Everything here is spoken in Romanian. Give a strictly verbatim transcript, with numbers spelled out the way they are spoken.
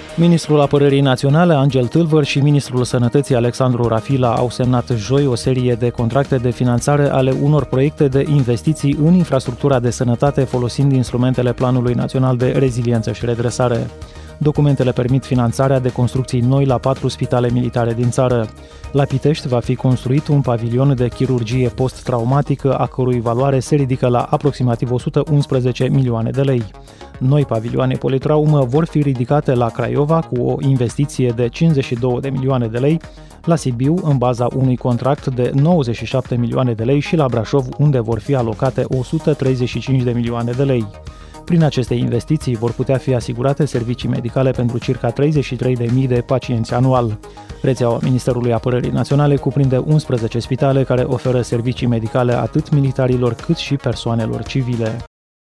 Ministrul Apărării Naționale, Angel Tâlvăr, și Ministrul Sănătății, Alexandru Rafila, au semnat joi o serie de contracte de finanțare ale unor proiecte de investiții în infrastructura de sănătate folosind instrumentele Planului Național de Reziliență și Redresare. Documentele permit finanțarea de construcții noi la patru spitale militare din țară. La Pitești va fi construit un pavilion de chirurgie post-traumatică, a cărui valoare se ridică la aproximativ o sută unsprezece milioane de lei. Noi pavilioane politraumă vor fi ridicate la Craiova cu o investiție de cincizeci și două de milioane de lei, la Sibiu în baza unui contract de nouăzeci și șapte milioane de lei și la Brașov, unde vor fi alocate o sută treizeci și cinci de milioane de lei. Prin aceste investiții vor putea fi asigurate servicii medicale pentru circa treizeci și trei de mii de pacienți anual. Rețeaua Ministerului Apărării Naționale cuprinde unsprezece spitale care oferă servicii medicale atât militarilor cât și persoanelor civile.